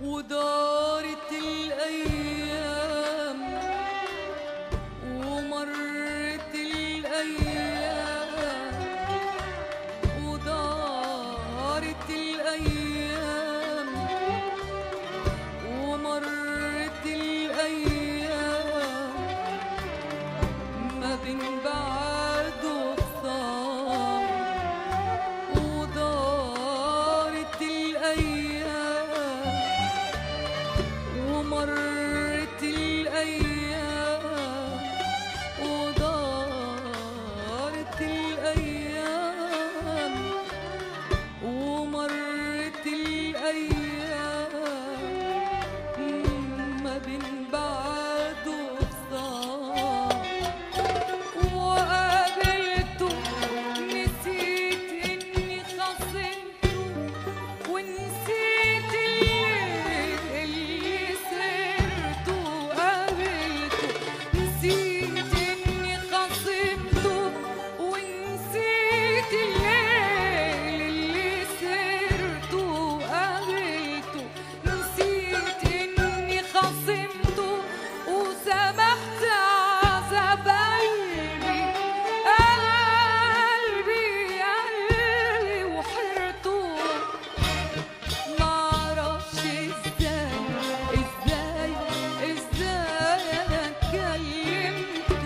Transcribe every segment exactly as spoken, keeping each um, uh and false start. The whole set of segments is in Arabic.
ودارت الأيام ومرت الأيام ودارت الأيام ومرت الأيام ما بين بعد وخصام ودارت الأيام ومرت الأيام ودارت الأيام ومرت الأيام ما بين بعد وخصام وقابلته نسيت إني خصمته ونسيت الليل اللي سرته قابلته نسيت إني خصمته ونسيت الليل اللي سرته قابلته نسيت إني خصمته وسمحت عذاب قلبي قلبي قلبي وحرته معرفش ازاي ازاي ازاي انا اتكلمته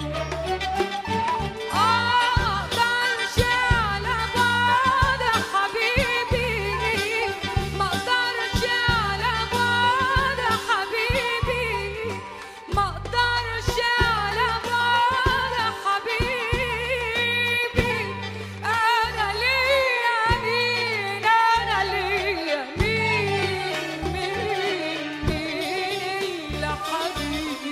مقدرش على بعد حبيبي مقدرش على بعد حبيبي مقدرش على بعد حبيبي انا ليا مين انا ليا مين مين مين الا حبيبي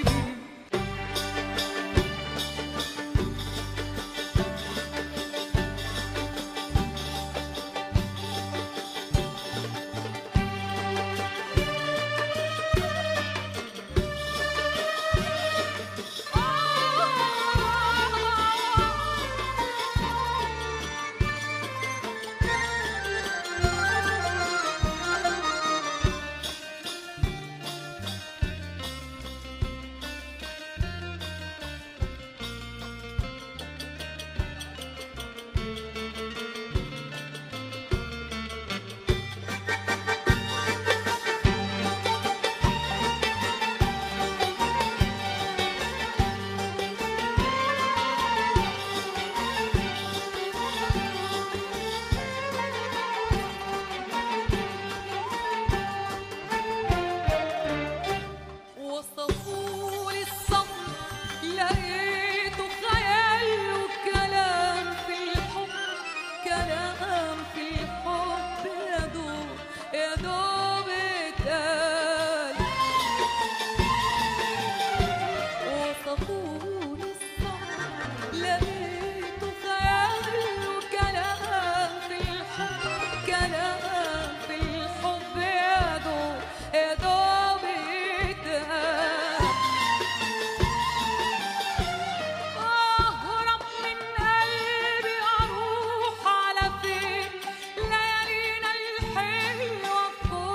وصفولي الصبر لقيته خيال وكلام في الحب كلام في الحب يا دوب يا دوب اتقال وصفولي الصبر لقيته خيال وكلام في الحب كلام في الحب يا دوب يا دوب اتقال أهرب من قلبي أروح على فين ليالينا الحلوة في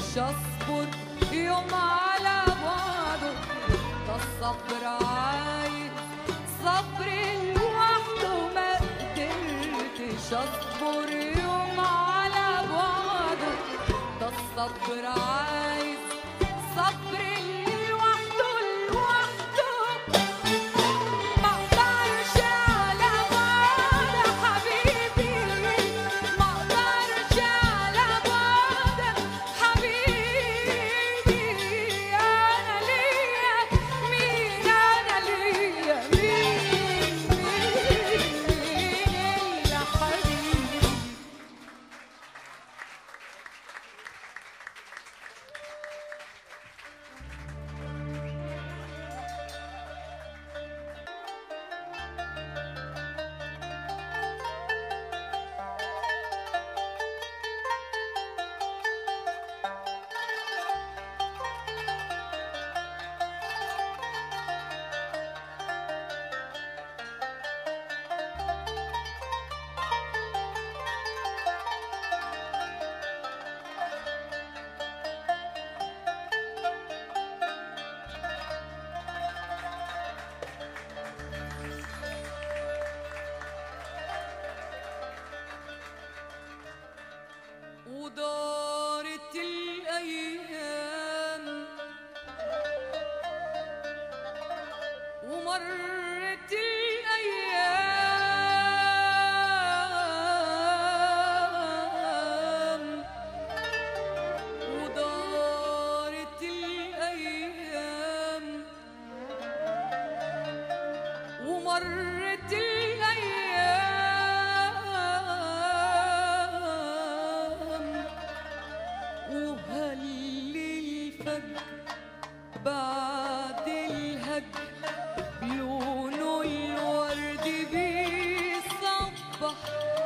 قدرتش اصبر يوم على بعضه، ده الصبر عايز صبر لوحده، ما قدرتش اصبر يوم على بعضه، ده الصبر عايز صبر لوحده لوحده. ما اقدرش على بعض حبيبي، ما اقدرش على بعض حبيبي، انا ليا مين، انا ليا مين، مين مين يا حبيبي. ودارت الأيام ومرت الأيام، ودارت الأيام ومرت وهل الفجر بعد الهج لونه الورد بيصبح،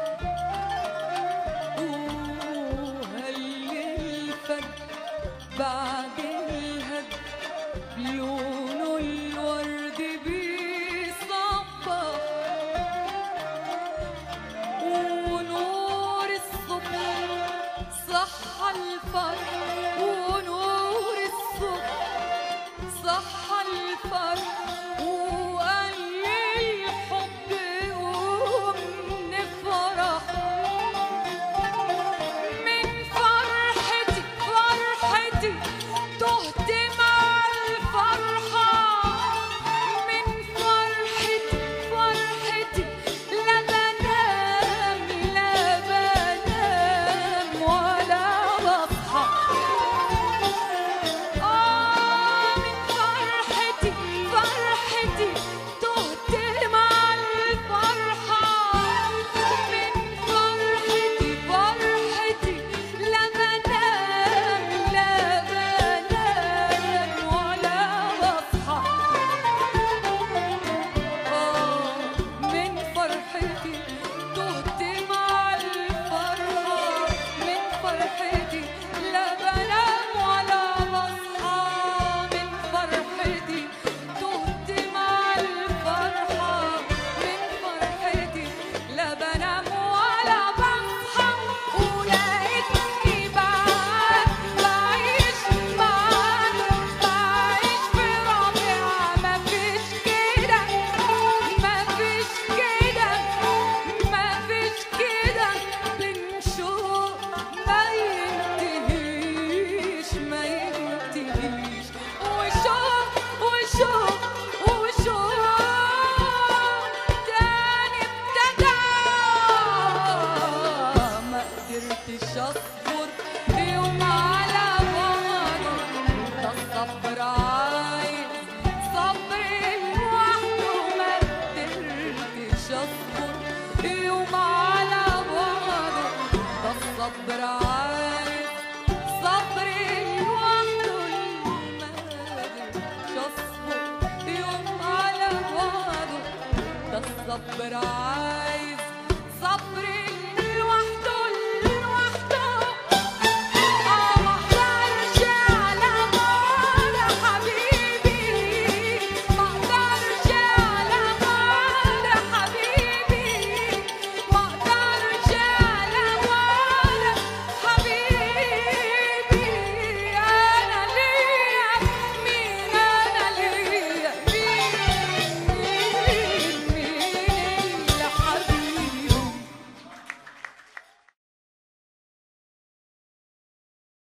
وهل الفجر بعد الهج لونه الورد بيصبح، ونور الصبح صحى الفرح، ونور الصبح صحى الفرح، وقال الحب قوم نفرح. من فرحتي فرحتي تهت مع الفرحة، من فرحتي فرحتي لا بنام لا بنام ولا بصحى. آه من فرحتي فرحتي تهت مع الفرحة، من فرحتي فرحتي لا بنام لا بنام ولا بصحى. آه من فرحتي تهت مع الفرحة، من فرحتي لا بنام ولا بصحى، من فرحتي تهت مع الفرحة، من فرحتي لا بنام ولا بصحى. ولقيتني بعد بعيش معاك، بعيش في ربيعة، مفيش كده مفيش كده مفيش كده، بنشوق ما ينتهيش ما ينتهيش، وشوق وشوق وشوق تاني ابتدى. ما قدرتش اصبر يوم على بعضه، ده الصبر عايز صبر لوحده، ما قدرتش اصبر يوم على بعضه، ده الصبر عايز صبر لوحده، ما قدرتش اصبر يوم على بعضه، ده الصبر عايز صبر